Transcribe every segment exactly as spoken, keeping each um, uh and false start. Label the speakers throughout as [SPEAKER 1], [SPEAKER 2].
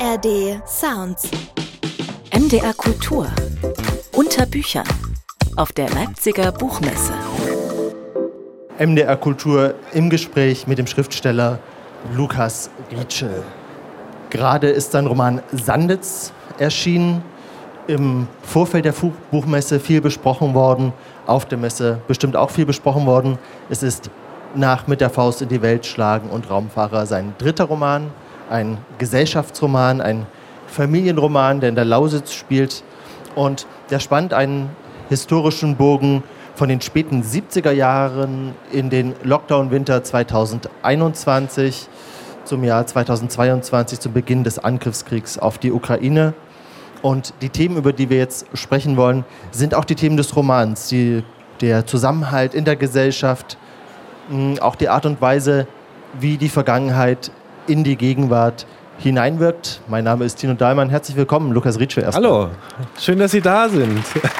[SPEAKER 1] R D Sounds.
[SPEAKER 2] M D R Kultur. Unter Büchern. Auf der Leipziger Buchmesse.
[SPEAKER 3] M D R Kultur im Gespräch mit dem Schriftsteller Lukas Rietschel. Gerade ist sein Roman Sanditz erschienen. Im Vorfeld der Buchmesse viel besprochen worden. Auf der Messe bestimmt auch viel besprochen worden. Es ist nach Mit der Faust in die Welt schlagen und Raumfahrer sein dritter Roman. Ein Gesellschaftsroman, ein Familienroman, der in der Lausitz spielt. Und der spannt einen historischen Bogen von den späten siebziger Jahren in den Lockdown-Winter zweitausendeinundzwanzig zum Jahr zweitausendzweiundzwanzig, zum Beginn des Angriffskriegs auf die Ukraine. Und die Themen, über die wir jetzt sprechen wollen, sind auch die Themen des Romans. Die, der Zusammenhalt in der Gesellschaft, mh, auch die Art und Weise, wie die Vergangenheit in die Gegenwart hineinwirkt. Mein Name ist Tino Dahlmann. Herzlich willkommen, Lukas Rietschel. Erstmal.
[SPEAKER 4] Hallo, schön, dass Sie da sind.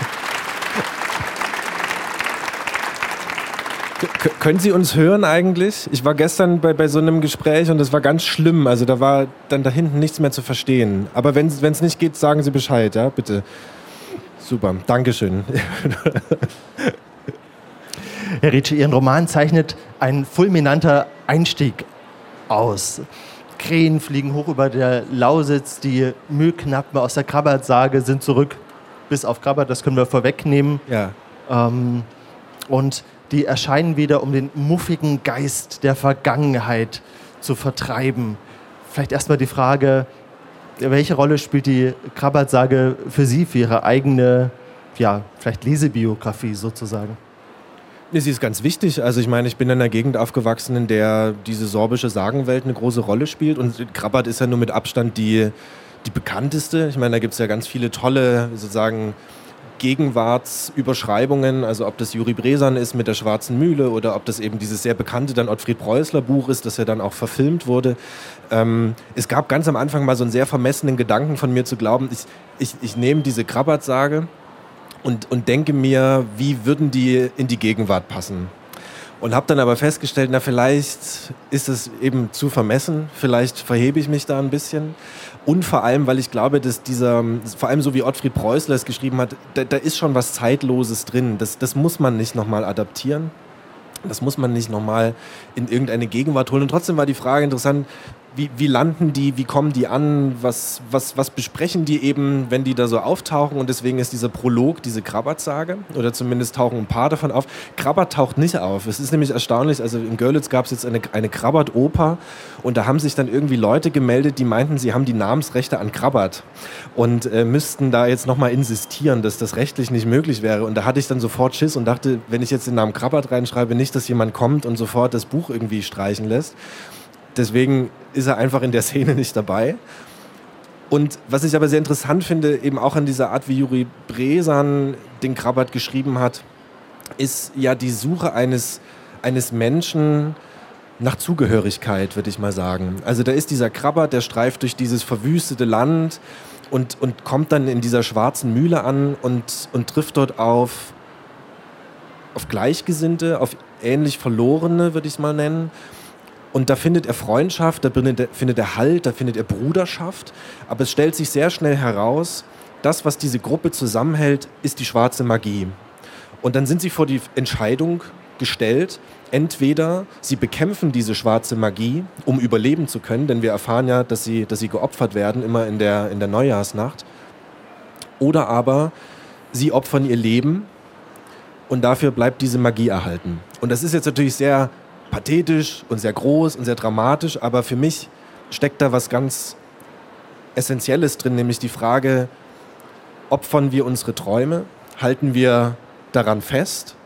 [SPEAKER 4] K- können Sie uns hören eigentlich? Ich war gestern bei, bei so einem Gespräch und es war ganz schlimm. Also da war dann da hinten nichts mehr zu verstehen. Aber wenn es nicht geht, sagen Sie Bescheid, ja, bitte. Super, Dankeschön.
[SPEAKER 3] Herr Rietschel, Ihren Roman zeichnet ein fulminanter Einstieg aus. Krähen fliegen hoch über der Lausitz, die Müllknappen aus der Krabbert-Sage sind zurück, bis auf Krabbert, das können wir vorwegnehmen.
[SPEAKER 4] Ja.
[SPEAKER 3] Ähm, und die erscheinen wieder, um den muffigen Geist der Vergangenheit zu vertreiben. Vielleicht erstmal die Frage, welche Rolle spielt die Krabbert-Sage für Sie, für Ihre eigene, ja, vielleicht Lesebiografie sozusagen?
[SPEAKER 4] Sie ist ganz wichtig. Also ich meine, ich bin in einer Gegend aufgewachsen, in der diese sorbische Sagenwelt eine große Rolle spielt. Und Krabbert ist ja nur mit Abstand die, die bekannteste. Ich meine, da gibt es ja ganz viele tolle, sozusagen, Gegenwartsüberschreibungen. Also ob das Juri Bresan ist mit der Schwarzen Mühle oder ob das eben dieses sehr bekannte dann Ottfried Preußler Buch ist, das ja dann auch verfilmt wurde. Ähm, es gab ganz am Anfang mal so einen sehr vermessenen Gedanken von mir zu glauben, ich, ich, ich nehme diese Krabbert-Sage Und, und denke mir, wie würden die in die Gegenwart passen? Und habe dann aber festgestellt, na vielleicht ist es eben zu vermessen, vielleicht verhebe ich mich da ein bisschen. Und vor allem, weil ich glaube, dass dieser, vor allem so wie Ottfried Preußler es geschrieben hat, da, da ist schon was Zeitloses drin. Das, das muss man nicht nochmal adaptieren. Das muss man nicht nochmal in irgendeine Gegenwart holen. Und trotzdem war die Frage interessant, Wie, wie landen die, wie kommen die an, was, was, was besprechen die eben, wenn die da so auftauchen? Und deswegen ist dieser Prolog diese Krabbert-Sage, oder zumindest tauchen ein paar davon auf. Krabbert taucht nicht auf. Es ist nämlich erstaunlich, also in Görlitz gab es jetzt eine, eine Krabbert-Oper und da haben sich dann irgendwie Leute gemeldet, die meinten, sie haben die Namensrechte an Krabbert und äh, müssten da jetzt nochmal insistieren, dass das rechtlich nicht möglich wäre. Und da hatte ich dann sofort Schiss und dachte, wenn ich jetzt den Namen Krabbert reinschreibe, nicht, dass jemand kommt und sofort das Buch irgendwie streichen lässt. Deswegen ist er einfach in der Szene nicht dabei. Und was ich aber sehr interessant finde, eben auch an dieser Art, wie Juri Bresan den Krabbert geschrieben hat, ist ja die Suche eines, eines Menschen nach Zugehörigkeit, würde ich mal sagen. Also da ist dieser Krabbert, der streift durch dieses verwüstete Land und, und kommt dann in dieser schwarzen Mühle an und, und trifft dort auf, auf Gleichgesinnte, auf ähnlich Verlorene, würde ich es mal nennen. Und da findet er Freundschaft, da findet er Halt, da findet er Bruderschaft. Aber es stellt sich sehr schnell heraus, das, was diese Gruppe zusammenhält, ist die schwarze Magie. Und dann sind sie vor die Entscheidung gestellt, entweder sie bekämpfen diese schwarze Magie, um überleben zu können, denn wir erfahren ja, dass sie, dass sie geopfert werden, immer in der, in der Neujahrsnacht. Oder aber sie opfern ihr Leben und dafür bleibt diese Magie erhalten. Und das ist jetzt natürlich sehr pathetisch und sehr groß und sehr dramatisch, aber für mich steckt da was ganz Essentielles drin, nämlich die Frage, opfern wir unsere Träume, halten wir daran fest,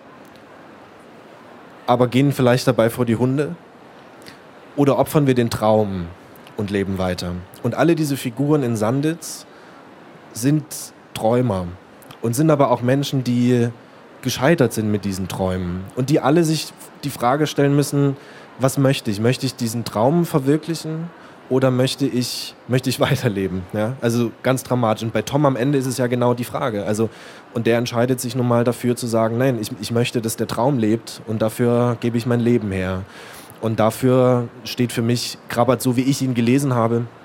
[SPEAKER 4] aber gehen vielleicht dabei vor die Hunde, oder opfern wir den Traum und leben weiter. Und alle diese Figuren in Sanditz sind Träumer und sind aber auch Menschen, die gescheitert sind mit diesen Träumen und die alle sich die Frage stellen müssen, was möchte ich? Möchte ich diesen Traum verwirklichen oder möchte ich, möchte ich weiterleben? Ja? Also ganz dramatisch. Und bei Tom am Ende ist es ja genau die Frage. Also, und der entscheidet sich nun mal dafür zu sagen, nein, ich, ich möchte, dass der Traum lebt und dafür gebe ich mein Leben her. Und dafür steht für mich Krabbert, so wie ich ihn gelesen habe,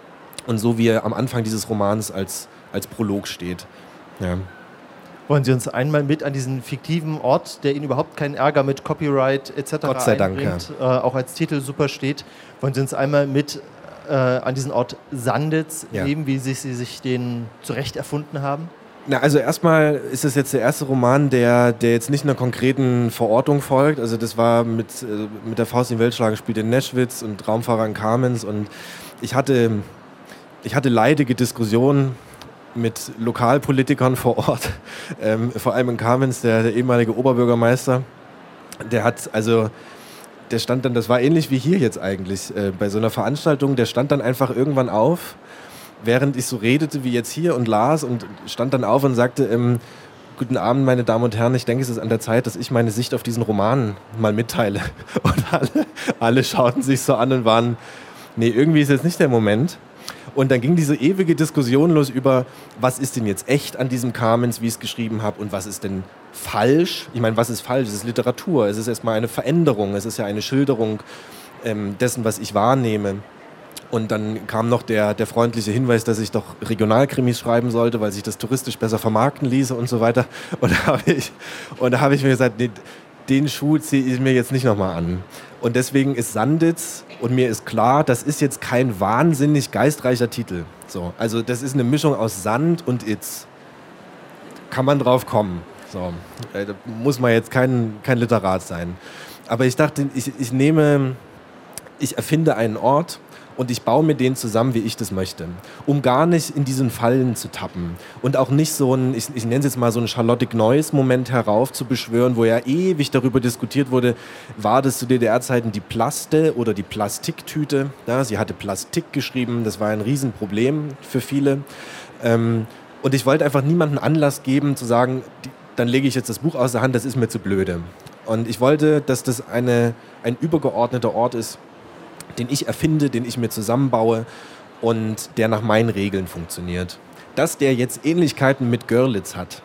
[SPEAKER 4] und so wie er am Anfang dieses Romans als, als Prolog steht. Ja.
[SPEAKER 3] Wollen Sie uns einmal mit an diesen fiktiven Ort, der Ihnen überhaupt keinen Ärger mit Copyright et cetera
[SPEAKER 4] Gott sei Dank,
[SPEAKER 3] einbringt, ja. äh, auch als Titel super steht, wollen Sie uns einmal mit äh, an diesen Ort Sanditz
[SPEAKER 4] ja.
[SPEAKER 3] nehmen, wie Sie, Sie sich den zurecht erfunden haben?
[SPEAKER 4] Na, also erstmal ist es jetzt der erste Roman, der, der jetzt nicht einer konkreten Verortung folgt. Also das war mit, äh, mit der Faust in die Welt schlagen, spielt in Neschwitz und Raumfahrer in Kamenz. Und ich hatte, ich hatte leidige Diskussionen mit Lokalpolitikern vor Ort, ähm, vor allem in Kamenz, der, der ehemalige Oberbürgermeister, der hat also, der stand dann, das war ähnlich wie hier jetzt eigentlich, äh, bei so einer Veranstaltung, der stand dann einfach irgendwann auf, während ich so redete wie jetzt hier und las und stand dann auf und sagte, ähm, guten Abend, meine Damen und Herren, ich denke, es ist an der Zeit, dass ich meine Sicht auf diesen Roman mal mitteile. Und alle, alle schauten sich so an und waren, nee, irgendwie ist jetzt nicht der Moment. Und dann ging diese ewige Diskussion los über, was ist denn jetzt echt an diesem Kamenz, wie ich es geschrieben habe, und was ist denn falsch? Ich meine, was ist falsch? Es ist Literatur, es ist erstmal eine Veränderung, es ist ja eine Schilderung ähm, dessen, was ich wahrnehme. Und dann kam noch der, der freundliche Hinweis, dass ich doch Regionalkrimis schreiben sollte, weil sich das touristisch besser vermarkten ließe und so weiter. Und da habe ich, und da habe ich mir gesagt, nee, den Schuh ziehe ich mir jetzt nicht nochmal an. Und deswegen ist Sanditz, und mir ist klar, das ist jetzt kein wahnsinnig geistreicher Titel. So, also das ist eine Mischung aus Sand und Itz. Kann man drauf kommen. So, da muss man jetzt kein, kein Literat sein. Aber ich dachte, ich, ich nehme, ich erfinde einen Ort, und ich baue mir den zusammen, wie ich das möchte, um gar nicht in diesen Fallen zu tappen und auch nicht so ein, ich, ich nenne es jetzt mal so einen Charlotte Gneuss-Moment heraufzubeschwören, wo ja ewig darüber diskutiert wurde, war das zu D D R-Zeiten die Plaste oder die Plastiktüte. Ja, sie hatte Plastik geschrieben, das war ein Riesenproblem für viele. Ähm, und ich wollte einfach niemandem Anlass geben, zu sagen, die, dann lege ich jetzt das Buch aus der Hand, das ist mir zu blöde. Und ich wollte, dass das eine, ein übergeordneter Ort ist, den ich erfinde, den ich mir zusammenbaue und der nach meinen Regeln funktioniert. Dass der jetzt Ähnlichkeiten mit Görlitz hat,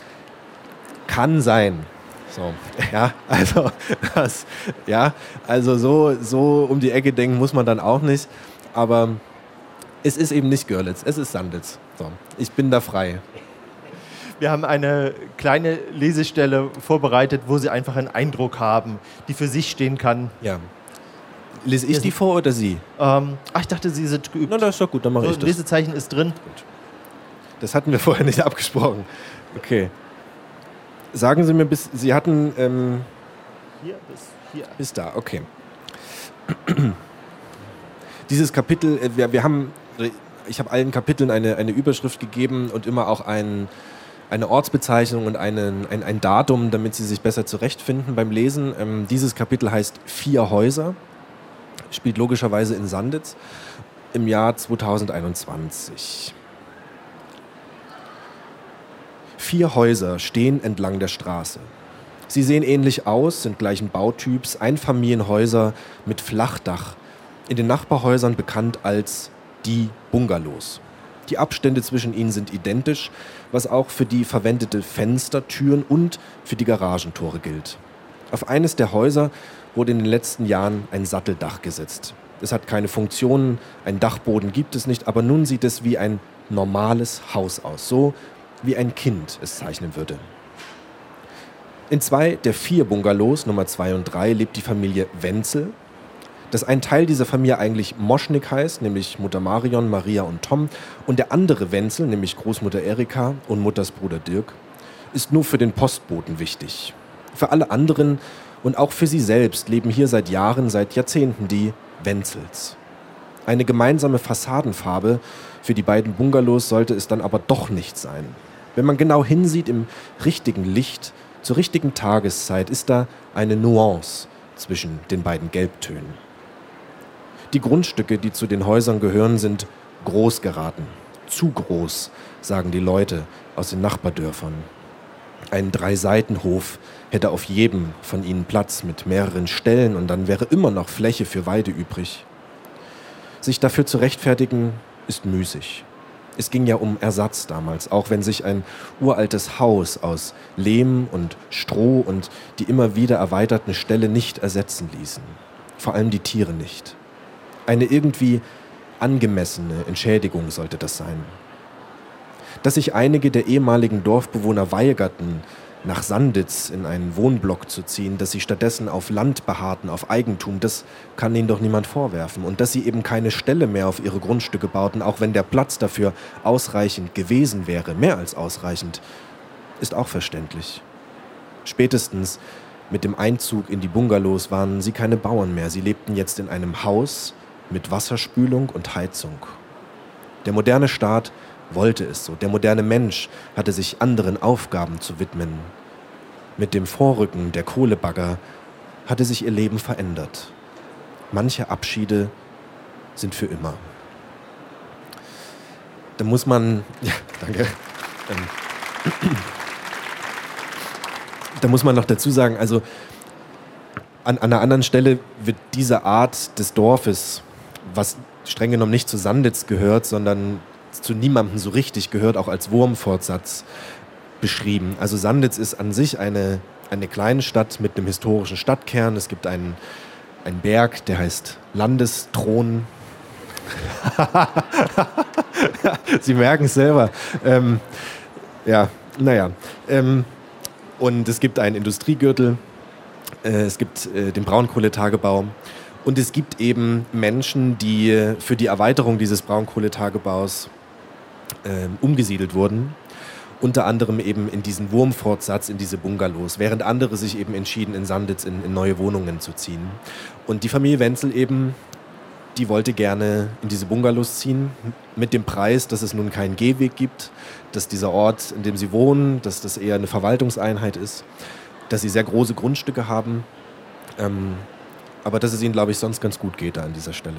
[SPEAKER 4] kann sein. So, ja, also, das, ja, also so, so um die Ecke denken muss man dann auch nicht. Aber es ist eben nicht Görlitz, es ist Sanditz. So, ich bin da frei.
[SPEAKER 3] Wir haben eine kleine Lesestelle vorbereitet, wo Sie einfach einen Eindruck haben, die für sich stehen kann.
[SPEAKER 4] Ja. Lese ich die vor oder Sie?
[SPEAKER 3] Ähm, ach, ich dachte, Sie sind geübt.
[SPEAKER 4] Na, das ist doch gut, dann mache
[SPEAKER 3] so,
[SPEAKER 4] ich das.
[SPEAKER 3] Lesezeichen ist drin.
[SPEAKER 4] Gut. Das hatten wir vorher nicht abgesprochen. Okay. Sagen Sie mir, bis Sie hatten... Ähm,
[SPEAKER 3] hier bis hier.
[SPEAKER 4] Bis da, okay. Dieses Kapitel, wir, wir haben... Ich habe allen Kapiteln eine, eine Überschrift gegeben und immer auch ein, eine Ortsbezeichnung und einen, ein, ein Datum, damit Sie sich besser zurechtfinden beim Lesen. Ähm, dieses Kapitel heißt Vier Häuser. Spielt logischerweise in Sanditz im Jahr zweitausendeinundzwanzig. Vier Häuser stehen entlang der Straße. Sie sehen ähnlich aus, sind gleichen Bautyps, Einfamilienhäuser mit Flachdach, in den Nachbarhäusern bekannt als die Bungalows. Die Abstände zwischen ihnen sind identisch, was auch für die verwendete Fenstertüren und für die Garagentore gilt. Auf eines der Häuser wurde in den letzten Jahren ein Satteldach gesetzt. Es hat keine Funktionen, einen Dachboden gibt es nicht, aber nun sieht es wie ein normales Haus aus, so wie ein Kind es zeichnen würde. In zwei der vier Bungalows, Nummer zwei und drei, lebt die Familie Wenzel. Dass ein Teil dieser Familie eigentlich Moschnik heißt, nämlich Mutter Marion, Maria und Tom, und der andere Wenzel, nämlich Großmutter Erika und Mutters Bruder Dirk, ist nur für den Postboten wichtig. Für alle anderen und auch für sie selbst leben hier seit Jahren, seit Jahrzehnten die Wenzels. Eine gemeinsame Fassadenfarbe für die beiden Bungalows sollte es dann aber doch nicht sein. Wenn man genau hinsieht, im richtigen Licht, zur richtigen Tageszeit, ist da eine Nuance zwischen den beiden Gelbtönen. Die Grundstücke, die zu den Häusern gehören, sind groß geraten. Zu groß, sagen die Leute aus den Nachbardörfern. Ein Drei-Seiten-Hof hätte auf jedem von ihnen Platz mit mehreren Ställen und dann wäre immer noch Fläche für Weide übrig. Sich dafür zu rechtfertigen, ist müßig. Es ging ja um Ersatz damals, auch wenn sich ein uraltes Haus aus Lehm und Stroh und die immer wieder erweiterten Ställe nicht ersetzen ließen. Vor allem die Tiere nicht. Eine irgendwie angemessene Entschädigung sollte das sein. Dass sich einige der ehemaligen Dorfbewohner weigerten, nach Sanditz in einen Wohnblock zu ziehen, dass sie stattdessen auf Land beharrten, auf Eigentum, das kann ihnen doch niemand vorwerfen. Und dass sie eben keine Ställe mehr auf ihre Grundstücke bauten, auch wenn der Platz dafür ausreichend gewesen wäre, mehr als ausreichend, ist auch verständlich. Spätestens mit dem Einzug in die Bungalows waren sie keine Bauern mehr. Sie lebten jetzt in einem Haus mit Wasserspülung und Heizung. Der moderne Staat wollte es so. Der moderne Mensch hatte sich anderen Aufgaben zu widmen. Mit dem Vorrücken der Kohlebagger hatte sich ihr Leben verändert. Manche Abschiede sind für immer. Da muss man, ja, danke. Ähm, da muss man noch dazu sagen, also an, an einer anderen Stelle wird diese Art des Dorfes, was streng genommen nicht zu Sanditz gehört, sondern zu niemandem so richtig gehört, auch als Wurmfortsatz beschrieben. Also Sanditz ist an sich eine, eine kleine Stadt mit einem historischen Stadtkern. Es gibt einen, einen Berg, der heißt Landesthron. Sie merken es selber. Ähm, ja, naja. Ähm, und es gibt einen Industriegürtel. Äh, es gibt äh, den Braunkohletagebau. Und es gibt eben Menschen, die für die Erweiterung dieses Braunkohletagebaus äh, umgesiedelt wurden. Unter anderem eben in diesen Wurmfortsatz, in diese Bungalows, während andere sich eben entschieden, in Sanditz in, in neue Wohnungen zu ziehen. Und die Familie Wenzel eben, die wollte gerne in diese Bungalows ziehen, mit dem Preis, dass es nun keinen Gehweg gibt, dass dieser Ort, in dem sie wohnen, dass das eher eine Verwaltungseinheit ist, dass sie sehr große Grundstücke haben, ähm, aber dass es ihnen, glaube ich, sonst ganz gut geht da an dieser Stelle.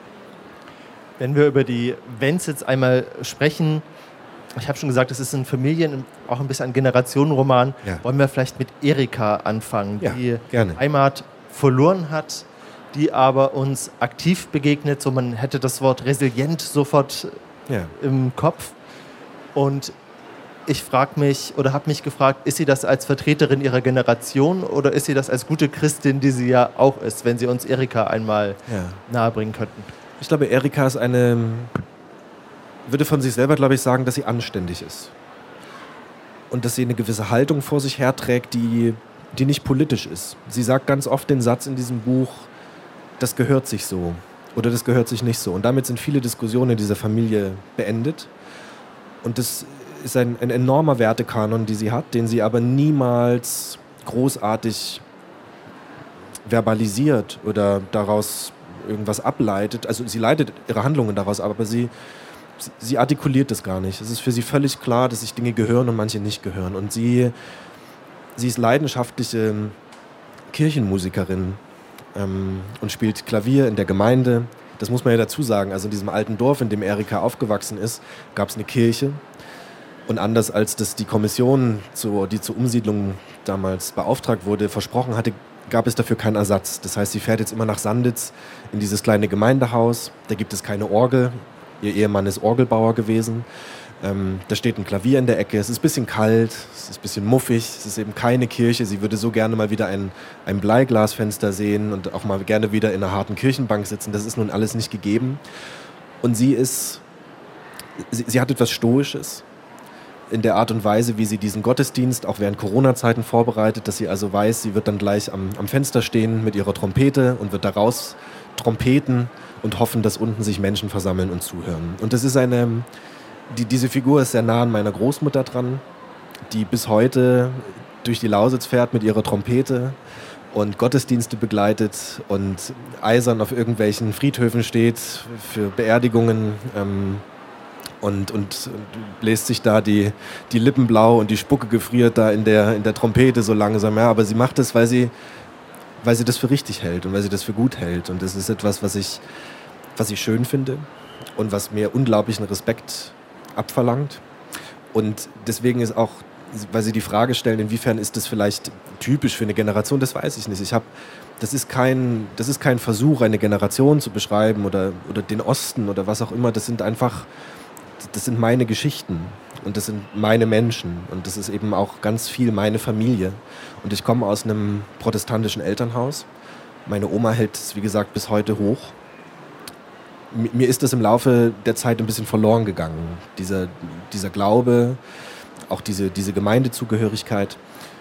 [SPEAKER 3] Wenn wir über die Wenzels einmal sprechen, ich habe schon gesagt, es ist ein Familien-, auch ein bisschen ein Generationenroman,
[SPEAKER 4] Ja.
[SPEAKER 3] wollen wir vielleicht mit Erika anfangen,
[SPEAKER 4] Ja,
[SPEAKER 3] die
[SPEAKER 4] gerne.
[SPEAKER 3] Heimat verloren hat, die aber uns aktiv begegnet, so man hätte das Wort resilient sofort
[SPEAKER 4] Ja.
[SPEAKER 3] im Kopf. Und ich frage mich oder habe mich gefragt, ist sie das als Vertreterin ihrer Generation oder ist sie das als gute Christin, die sie ja auch ist, wenn Sie uns Erika einmal
[SPEAKER 4] Ja.
[SPEAKER 3] nahebringen könnten?
[SPEAKER 4] Ich glaube, Erika ist eine, würde von sich selber, glaube ich, sagen, dass sie anständig ist. Und dass sie eine gewisse Haltung vor sich herträgt, die, die nicht politisch ist. Sie sagt ganz oft den Satz in diesem Buch, das gehört sich so oder das gehört sich nicht so. Und damit sind viele Diskussionen in dieser Familie beendet. Und das ist ein, ein enormer Wertekanon, die sie hat, den sie aber niemals großartig verbalisiert oder daraus irgendwas ableitet. Also sie leitet ihre Handlungen daraus ab, aber sie, sie artikuliert das gar nicht. Es ist für sie völlig klar, dass sich Dinge gehören und manche nicht gehören. Und sie, sie ist leidenschaftliche Kirchenmusikerin ähm, und spielt Klavier in der Gemeinde. Das muss man ja dazu sagen. Also in diesem alten Dorf, in dem Erika aufgewachsen ist, gab es eine Kirche. Und anders als das die Kommission, zu, die zur Umsiedlung damals beauftragt wurde, versprochen hatte, gab es dafür keinen Ersatz. Das heißt, sie fährt jetzt immer nach Sanditz in dieses kleine Gemeindehaus. Da gibt es keine Orgel. Ihr Ehemann ist Orgelbauer gewesen. Ähm, da steht ein Klavier in der Ecke. Es ist ein bisschen kalt, es ist ein bisschen muffig. Es ist eben keine Kirche. Sie würde so gerne mal wieder ein, ein Bleiglasfenster sehen und auch mal gerne wieder in einer harten Kirchenbank sitzen. Das ist nun alles nicht gegeben. Und sie ist, sie, sie hat etwas Stoisches in der Art und Weise, wie sie diesen Gottesdienst auch während Corona-Zeiten vorbereitet, dass sie also weiß, sie wird dann gleich am, am Fenster stehen mit ihrer Trompete und wird da raus trompeten und hoffen, dass unten sich Menschen versammeln und zuhören. Und das ist eine, die, diese Figur ist sehr nah an meiner Großmutter dran, die bis heute durch die Lausitz fährt mit ihrer Trompete und Gottesdienste begleitet und eisern auf irgendwelchen Friedhöfen steht für Beerdigungen, ähm, Und, und bläst sich da die, die Lippen blau und die Spucke gefriert da in der, in der Trompete so langsam. Ja, aber sie macht das, weil sie, weil sie das für richtig hält und weil sie das für gut hält. Und das ist etwas, was ich, was ich schön finde und was mir unglaublichen Respekt abverlangt. Und deswegen ist auch, weil Sie die Frage stellen, inwiefern ist das vielleicht typisch für eine Generation, das weiß ich nicht. Ich hab, das ist kein, das ist kein Versuch, eine Generation zu beschreiben oder, oder den Osten oder was auch immer. Das sind einfach... Das sind meine Geschichten und das sind meine Menschen und das ist eben auch ganz viel meine Familie. Und ich komme aus einem protestantischen Elternhaus. Meine Oma hält es, wie gesagt, bis heute hoch. mir ist das im Laufe der Zeit ein bisschen verloren gegangen. Dieser, dieser Glaube, auch diese, diese Gemeindezugehörigkeit.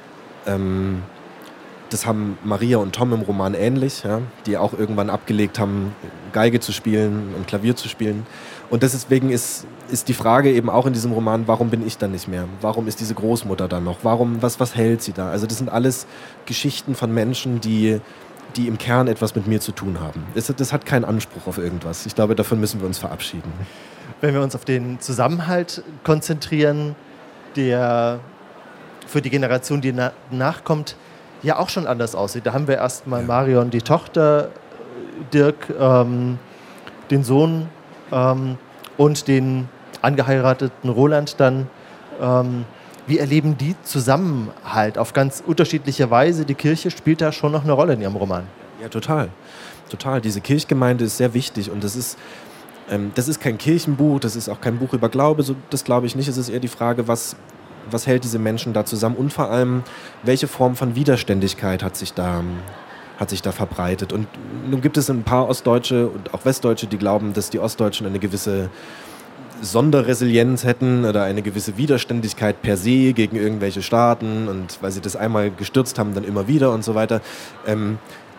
[SPEAKER 4] Ähm, das haben Maria und Tom im Roman ähnlich, ja, die auch irgendwann abgelegt haben, Geige zu spielen und Klavier zu spielen. Und deswegen ist, ist die Frage eben auch in diesem Roman, warum bin ich dann nicht mehr? Warum ist diese Großmutter dann noch? Warum, was, was hält sie da? Also das sind alles Geschichten von Menschen, die, die im Kern etwas mit mir zu tun haben. Das, das hat keinen Anspruch auf irgendwas. Ich glaube, davon müssen wir uns verabschieden.
[SPEAKER 3] Wenn wir uns auf den Zusammenhalt konzentrieren, der für die Generation, die na- nachkommt, ja auch schon anders aussieht. Da haben wir erstmal ja. Marion, die Tochter, Dirk, ähm, den Sohn ähm, und den angeheirateten Roland dann. Ähm, wie erleben die Zusammenhalt auf ganz unterschiedliche Weise? Die Kirche spielt da schon noch eine Rolle in Ihrem Roman.
[SPEAKER 4] Ja, total. Total. Diese Kirchgemeinde ist sehr wichtig und das ist, ähm, das ist kein Kirchenbuch, das ist auch kein Buch über Glaube, so, das glaube ich nicht. Es ist eher die Frage, was Was hält diese Menschen da zusammen und vor allem, welche Form von Widerständigkeit hat sich da, hat sich da verbreitet. Und nun gibt es ein paar Ostdeutsche und auch Westdeutsche, die glauben, dass die Ostdeutschen eine gewisse Sonderresilienz hätten oder eine gewisse Widerständigkeit per se gegen irgendwelche Staaten und weil sie das einmal gestürzt haben, dann immer wieder und so weiter. Ähm,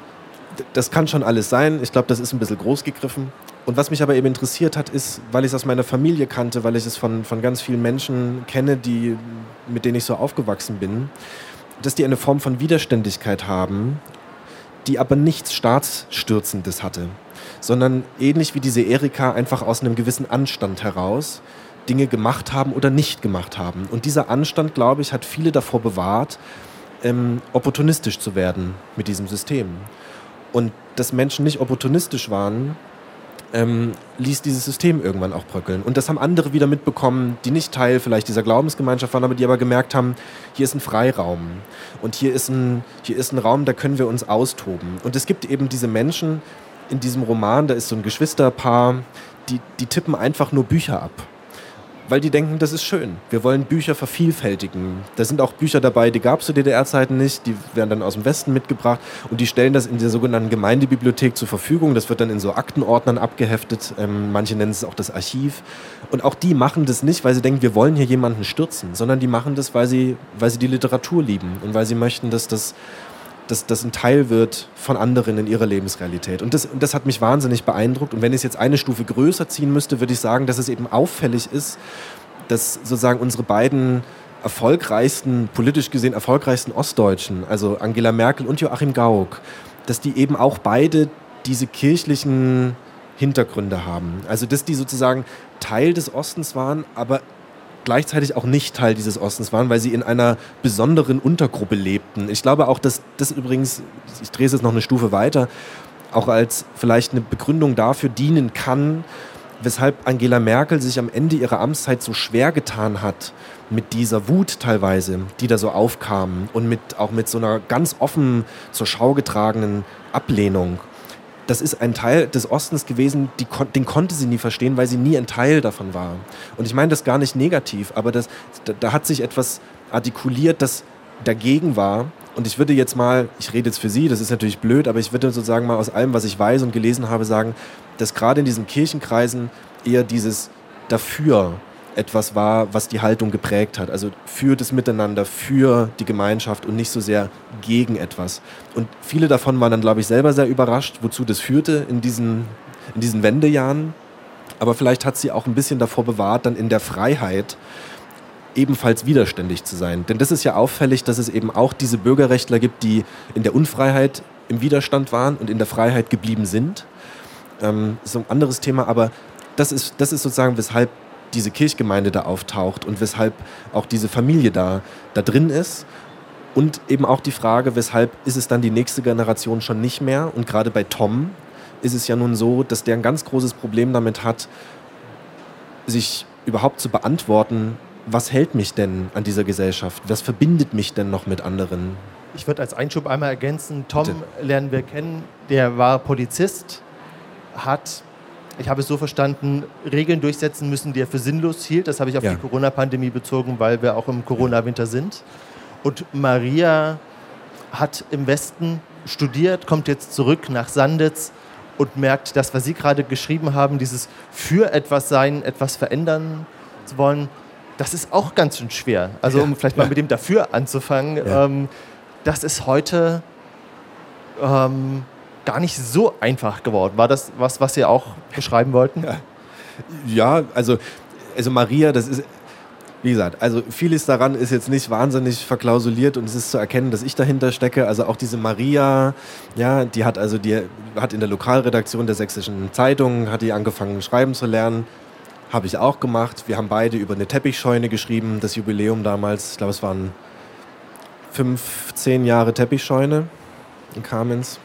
[SPEAKER 4] das kann schon alles sein. Ich glaube, das ist ein bisschen groß gegriffen. Und was mich aber eben interessiert hat, ist, weil ich es aus meiner Familie kannte, weil ich es von, von ganz vielen Menschen kenne, die, mit denen ich so aufgewachsen bin, dass die eine Form von Widerständigkeit haben, die aber nichts Staatsstürzendes hatte, sondern ähnlich wie diese Erika einfach aus einem gewissen Anstand heraus Dinge gemacht haben oder nicht gemacht haben. Und dieser Anstand, glaube ich, hat viele davor bewahrt, ähm, opportunistisch zu werden mit diesem System. Und dass Menschen nicht opportunistisch waren, Ähm, ließ dieses System irgendwann auch bröckeln. Und das haben andere wieder mitbekommen, die nicht Teil vielleicht dieser Glaubensgemeinschaft waren, aber die aber gemerkt haben, hier ist ein Freiraum und hier ist ein, hier ist ein Raum, da können wir uns austoben. Und es gibt eben diese Menschen in diesem Roman, da ist so ein Geschwisterpaar, die, die tippen einfach nur Bücher ab. Weil die denken, das ist schön. Wir wollen Bücher vervielfältigen. Da sind auch Bücher dabei, die gab es zu D D R-Zeiten nicht. Die werden dann aus dem Westen mitgebracht. Und die stellen das in der sogenannten Gemeindebibliothek zur Verfügung. Das wird dann in so Aktenordnern abgeheftet. Ähm, manche nennen es auch das Archiv. Und auch die machen das nicht, weil sie denken, wir wollen hier jemanden stürzen. Sondern die machen das, weil sie, weil sie die Literatur lieben. Und weil sie möchten, dass das... dass das ein Teil wird von anderen in ihrer Lebensrealität. Und das, und das hat mich wahnsinnig beeindruckt. Und wenn ich es jetzt eine Stufe größer ziehen müsste, würde ich sagen, dass es eben auffällig ist, dass sozusagen unsere beiden erfolgreichsten, politisch gesehen erfolgreichsten Ostdeutschen, also Angela Merkel und Joachim Gauck, dass die eben auch beide diese kirchlichen Hintergründe haben. Also dass die sozusagen Teil des Ostens waren, aber gleichzeitig auch nicht Teil dieses Ostens waren, weil sie in einer besonderen Untergruppe lebten. Ich glaube auch, dass das übrigens, ich drehe es jetzt noch eine Stufe weiter, auch als vielleicht eine Begründung dafür dienen kann, weshalb Angela Merkel sich am Ende ihrer Amtszeit so schwer getan hat mit dieser Wut teilweise, die da so aufkam und mit, auch mit so einer ganz offen zur Schau getragenen Ablehnung. Das ist ein Teil des Ostens gewesen, die, den konnte sie nie verstehen, weil sie nie ein Teil davon war. Und ich meine das gar nicht negativ, aber das, da, da hat sich etwas artikuliert, das dagegen war. Und ich würde jetzt mal, ich rede jetzt für Sie, das ist natürlich blöd, aber ich würde sozusagen mal aus allem, was ich weiß und gelesen habe, sagen, dass gerade in diesen Kirchenkreisen eher dieses Dafür etwas war, was die Haltung geprägt hat. Also für das Miteinander, für die Gemeinschaft und nicht so sehr gegen etwas. Und viele davon waren dann, glaube ich, selber sehr überrascht, wozu das führte in diesen, in diesen Wendejahren. Aber vielleicht hat sie auch ein bisschen davor bewahrt, dann in der Freiheit ebenfalls widerständig zu sein. Denn das ist ja auffällig, dass es eben auch diese Bürgerrechtler gibt, die in der Unfreiheit im Widerstand waren und in der Freiheit geblieben sind. Ähm, das ist ein anderes Thema, aber das ist, das ist sozusagen, weshalb diese Kirchgemeinde da auftaucht und weshalb auch diese Familie da, da drin ist. Und eben auch die Frage, weshalb ist es dann die nächste Generation schon nicht mehr? Und gerade bei Tom ist es ja nun so, dass der ein ganz großes Problem damit hat, sich überhaupt zu beantworten, was hält mich denn an dieser Gesellschaft? Was verbindet mich denn noch mit anderen?
[SPEAKER 3] Ich würde als Einschub einmal ergänzen, Tom
[SPEAKER 4] Bitte.
[SPEAKER 3] Lernen wir kennen, der war Polizist, hat... Ich habe es so verstanden, Regeln durchsetzen müssen, die er für sinnlos hielt. Das habe ich auf ja. die Corona-Pandemie bezogen, weil wir auch im Corona-Winter sind. Und Maria hat im Westen studiert, kommt jetzt zurück nach Sanditz und merkt, das, was Sie gerade geschrieben haben, dieses für etwas sein, etwas verändern zu wollen, das ist auch ganz schön schwer. Also um vielleicht mal ja. mit dem Dafür anzufangen, ja. ähm, das ist heute ähm, gar nicht so einfach geworden. War das was, was Sie auch beschreiben wollten?
[SPEAKER 4] Ja, ja also, also Maria, das ist, wie gesagt, also vieles daran ist jetzt nicht wahnsinnig verklausuliert und es ist zu erkennen, dass ich dahinter stecke. Also auch diese Maria, ja, die hat also die hat in der Lokalredaktion der Sächsischen Zeitung hat die angefangen schreiben zu lernen. Habe ich auch gemacht. Wir haben beide über eine Teppichscheune geschrieben, das Jubiläum damals. Ich glaube, es waren fünfzehn Jahre Teppichscheune in Kamenz.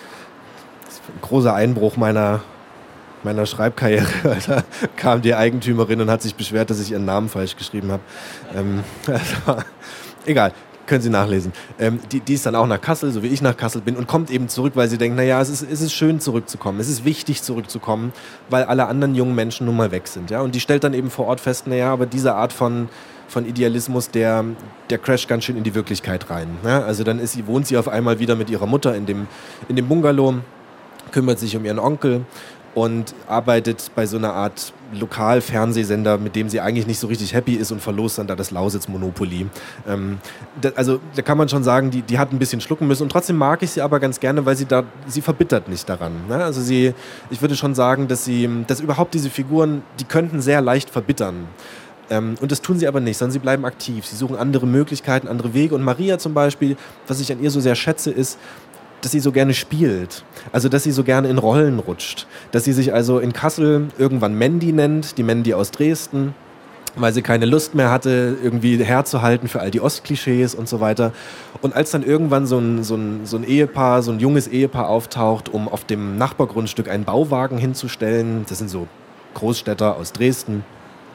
[SPEAKER 4] Das ist ein großer Einbruch meiner, meiner Schreibkarriere. Da kam die Eigentümerin und hat sich beschwert, dass ich ihren Namen falsch geschrieben habe. Ähm, also, egal. Können Sie nachlesen. Ähm, die, die ist dann auch nach Kassel, so wie ich nach Kassel bin, und kommt eben zurück, weil sie denkt, naja, es ist, es ist schön zurückzukommen, es ist wichtig zurückzukommen, weil alle anderen jungen Menschen nun mal weg sind. Ja? Und die stellt dann eben vor Ort fest, naja, aber diese Art von, von Idealismus, der, der crasht ganz schön in die Wirklichkeit rein. Ja? Also dann ist sie, wohnt sie auf einmal wieder mit ihrer Mutter in dem, in dem Bungalow, kümmert sich um ihren Onkel und arbeitet bei so einer Art Lokalfernsehsender, mit dem sie eigentlich nicht so richtig happy ist und verlost dann da das Lausitz-Monopoly. Ähm, da, also da kann man schon sagen, die, die hat ein bisschen schlucken müssen und trotzdem mag ich sie aber ganz gerne, weil sie da, sie verbittert nicht daran. Ne? Also sie, ich würde schon sagen, dass sie, dass überhaupt diese Figuren, die könnten sehr leicht verbittern. Ähm, und das tun sie aber nicht, sondern sie bleiben aktiv. Sie suchen andere Möglichkeiten, andere Wege. Und Maria zum Beispiel, was ich an ihr so sehr schätze, ist, dass sie so gerne spielt, also dass sie so gerne in Rollen rutscht, dass sie sich also in Kassel irgendwann Mandy nennt, die Mandy aus Dresden, weil sie keine Lust mehr hatte, irgendwie herzuhalten für all die Ostklischees und so weiter. Und als dann irgendwann so ein, so ein, so ein Ehepaar, so ein junges Ehepaar auftaucht, um auf dem Nachbargrundstück einen Bauwagen hinzustellen, das sind so Großstädter aus Dresden,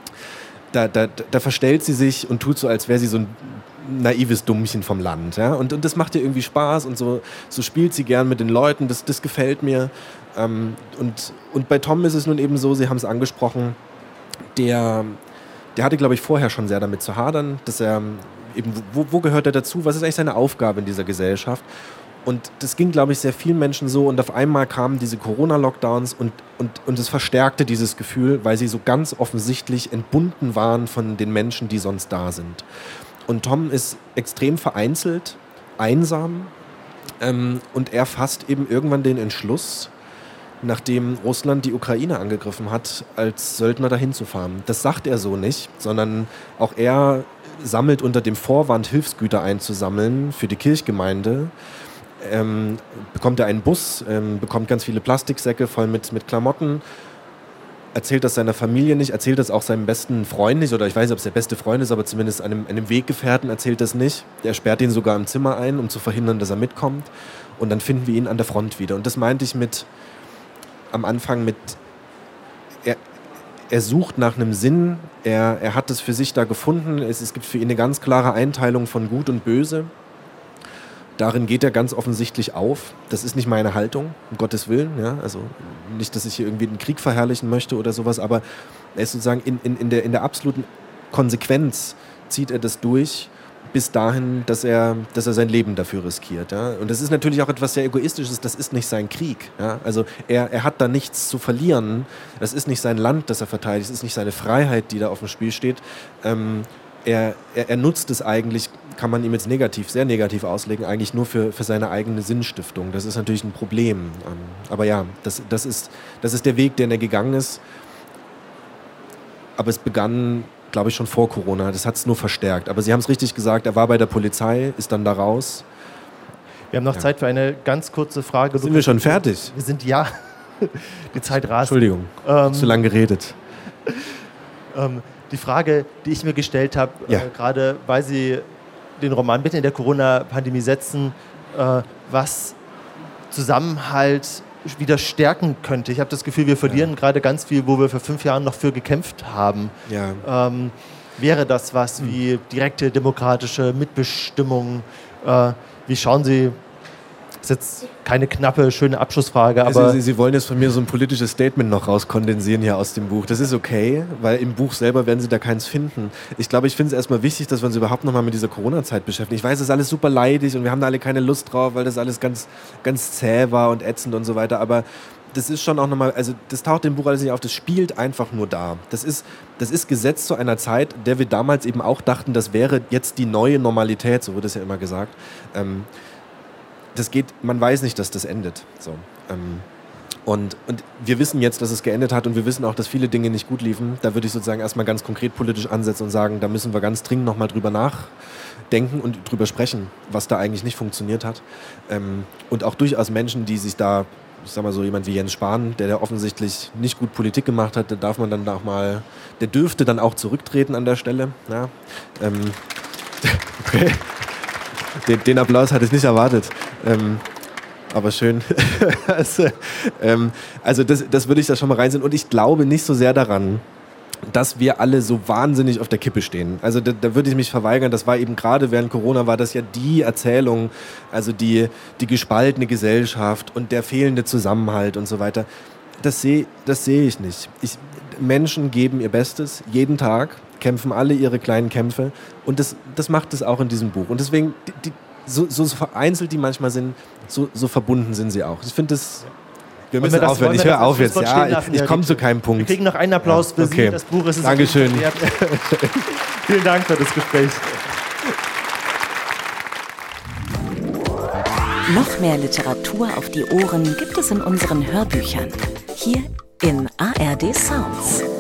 [SPEAKER 4] da, da, da verstellt sie sich und tut so, als wäre sie so ein naives Dummchen vom Land. Ja? Und, und das macht ihr irgendwie Spaß und so, so spielt sie gern mit den Leuten, das, das gefällt mir. Ähm, und, und bei Tom ist es nun eben so, Sie haben es angesprochen, der, der hatte, glaube ich, vorher schon sehr damit zu hadern, dass er eben, wo, wo gehört er dazu, was ist eigentlich seine Aufgabe in dieser Gesellschaft? Und das ging, glaube ich, sehr vielen Menschen so und auf einmal kamen diese Corona-Lockdowns und, und, und es verstärkte dieses Gefühl, weil sie so ganz offensichtlich entbunden waren von den Menschen, die sonst da sind. Und Tom ist extrem vereinzelt, einsam ähm, und er fasst eben irgendwann den Entschluss, nachdem Russland die Ukraine angegriffen hat, als Söldner dahin zu fahren. Das sagt er so nicht, sondern auch er sammelt unter dem Vorwand, Hilfsgüter einzusammeln für die Kirchgemeinde. Ähm, bekommt er einen Bus, ähm, bekommt ganz viele Plastiksäcke voll mit, mit Klamotten, erzählt das seiner Familie nicht, erzählt das auch seinem besten Freund nicht, oder ich weiß nicht, ob es der beste Freund ist, aber zumindest einem, einem Weggefährten erzählt das nicht. Der sperrt ihn sogar im Zimmer ein, um zu verhindern, dass er mitkommt. Und dann finden wir ihn an der Front wieder. Und das meinte ich mit, am Anfang mit, er, er sucht nach einem Sinn, er, er hat es für sich da gefunden, es, es gibt für ihn eine ganz klare Einteilung von Gut und Böse. Darin geht er ganz offensichtlich auf. Das ist nicht meine Haltung, um Gottes Willen. Ja? Also nicht, dass ich hier irgendwie den Krieg verherrlichen möchte oder sowas, aber er ist sozusagen in, in, in, der, in der absoluten Konsequenz zieht er das durch, bis dahin, dass er, dass er sein Leben dafür riskiert. Ja? Und das ist natürlich auch etwas sehr Egoistisches, das ist nicht sein Krieg. Ja? Also er, er hat da nichts zu verlieren, das ist nicht sein Land, das er verteidigt, das ist nicht seine Freiheit, die da auf dem Spiel steht. Ähm, er, er, er nutzt es eigentlich, kann man ihm jetzt negativ, sehr negativ auslegen, eigentlich nur für, für seine eigene Sinnstiftung. Das ist natürlich ein Problem. Ähm, aber ja, das, das, ist, das ist der Weg, den er gegangen ist. Aber es begann, glaube ich, schon vor Corona. Das hat es nur verstärkt. Aber Sie haben es richtig gesagt, er war bei der Polizei, ist dann da raus.
[SPEAKER 3] Wir haben noch ja. Zeit für eine ganz kurze Frage.
[SPEAKER 4] Sind wir schon fertig?
[SPEAKER 3] Wir sind, ja. Die Zeit rast.
[SPEAKER 4] Entschuldigung, ähm, zu lange geredet.
[SPEAKER 3] Ähm, die Frage, die ich mir gestellt habe,
[SPEAKER 4] ja.
[SPEAKER 3] äh, gerade weil Sie den Roman mitten in der Corona-Pandemie setzen, äh, was Zusammenhalt wieder stärken könnte. Ich habe das Gefühl, wir verlieren ja. gerade ganz viel, wo wir vor fünf Jahren noch für gekämpft haben.
[SPEAKER 4] Ja.
[SPEAKER 3] Ähm, wäre das was hm. wie direkte demokratische Mitbestimmung? Äh, wie schauen Sie, das ist jetzt keine knappe, schöne Abschlussfrage, aber...
[SPEAKER 4] Also Sie, Sie wollen jetzt von mir so ein politisches Statement noch rauskondensieren hier aus dem Buch. Das ist okay, weil im Buch selber werden Sie da keins finden. Ich glaube, ich finde es erstmal wichtig, dass wir uns überhaupt nochmal mit dieser Corona-Zeit beschäftigen. Ich weiß, es ist alles super leidig und wir haben da alle keine Lust drauf, weil das alles ganz, ganz zäh war und ätzend und so weiter, aber das ist schon auch nochmal, also das taucht im Buch alles nicht auf, das spielt einfach nur da. Das ist, das ist gesetzt zu einer Zeit, der wir damals eben auch dachten, das wäre jetzt die neue Normalität, so wurde es ja immer gesagt. Ähm, das geht, man weiß nicht, dass das endet. So, ähm, und, und wir wissen jetzt, dass es geendet hat und wir wissen auch, dass viele Dinge nicht gut liefen. Da würde ich sozusagen erstmal ganz konkret politisch ansetzen und sagen, da müssen wir ganz dringend nochmal drüber nachdenken und drüber sprechen, was da eigentlich nicht funktioniert hat. Ähm, und auch durchaus Menschen, die sich da, ich sag mal so, jemand wie Jens Spahn, der, der offensichtlich nicht gut Politik gemacht hat, der darf man dann auch mal, der dürfte dann auch zurücktreten an der Stelle. Ja, ähm, okay. Den, den Applaus hatte ich nicht erwartet. Ähm, aber schön. also ähm, also das, das würde ich da schon mal reinsehen. Und ich glaube nicht so sehr daran, dass wir alle so wahnsinnig auf der Kippe stehen. Also da, da würde ich mich verweigern. Das war eben gerade während Corona, war das ja die Erzählung, also die, die gespaltene Gesellschaft und der fehlende Zusammenhalt und so weiter. Das sehe das seh ich nicht. Ich, Menschen geben ihr Bestes, jeden Tag, kämpfen alle ihre kleinen Kämpfe und das, das macht es auch in diesem Buch. Und deswegen, die, die, so, so vereinzelt die manchmal sind, so, so verbunden sind sie auch. Ich finde das... Wir müssen das, aufhören. Ich höre auf jetzt. Ja, ich, ich komme zu keinem Punkt.
[SPEAKER 3] Wir kriegen noch einen Applaus für
[SPEAKER 4] okay.
[SPEAKER 3] Sie. Das Buch ist es.
[SPEAKER 4] Dankeschön.
[SPEAKER 3] Vielen Dank für das Gespräch.
[SPEAKER 2] Noch mehr Literatur auf die Ohren gibt es in unseren Hörbüchern. Hier in A R D Sounds.